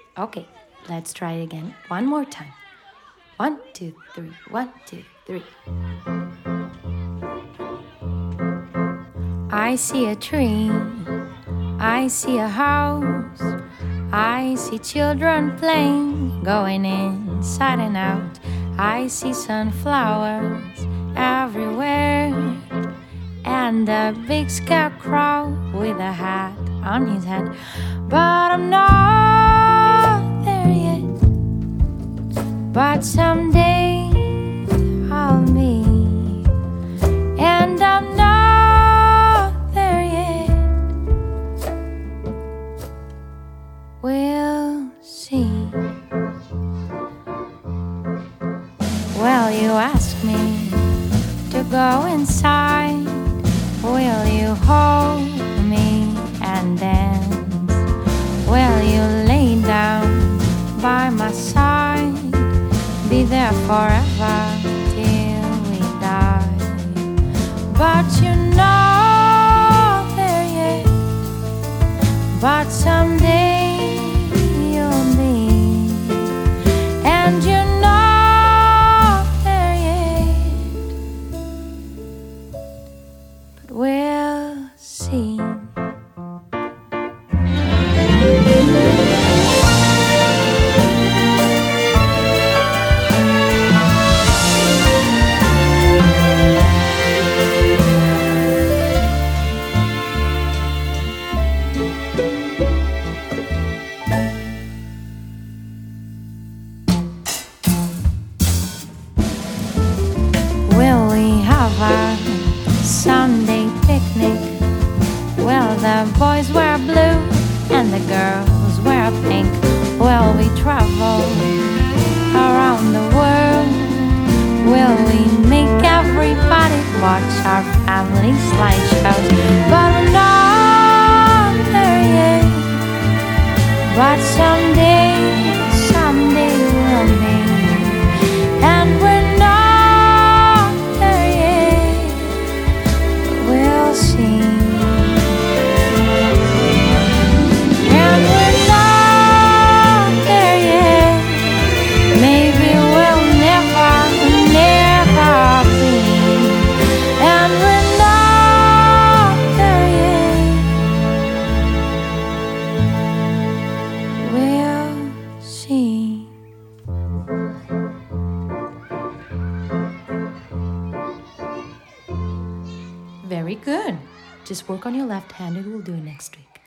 Okay, let's try it again. One more time. One, two, three. One, two, three. I see a tree. I see a house. I see children playing, going inside and out. I see sunflowers everywhere, and a big scarecrow with a hat on his head. But I'm not there yet. But someday I'll be, and I'm not there yet. We'll see. Well, you ask me to go inside. Will you hold me and dance? Will you lay down by my side? Be there forever till we die. But you're not there yet. But someday you'll be, and you're not there yet. But we'll see. Will we have a Sunday picnic? Will the boys wear blue and the girls wear pink? Will we travel around the world? Will we make everybody watch our family slideshows? But we're not there yet. But someday we'll be, and we're not there yet. But we'll see. And we're not there yet. Maybe we'll never be. And we're not there yet. We'll see. Very good. Just work on your left hand and we'll do it next week.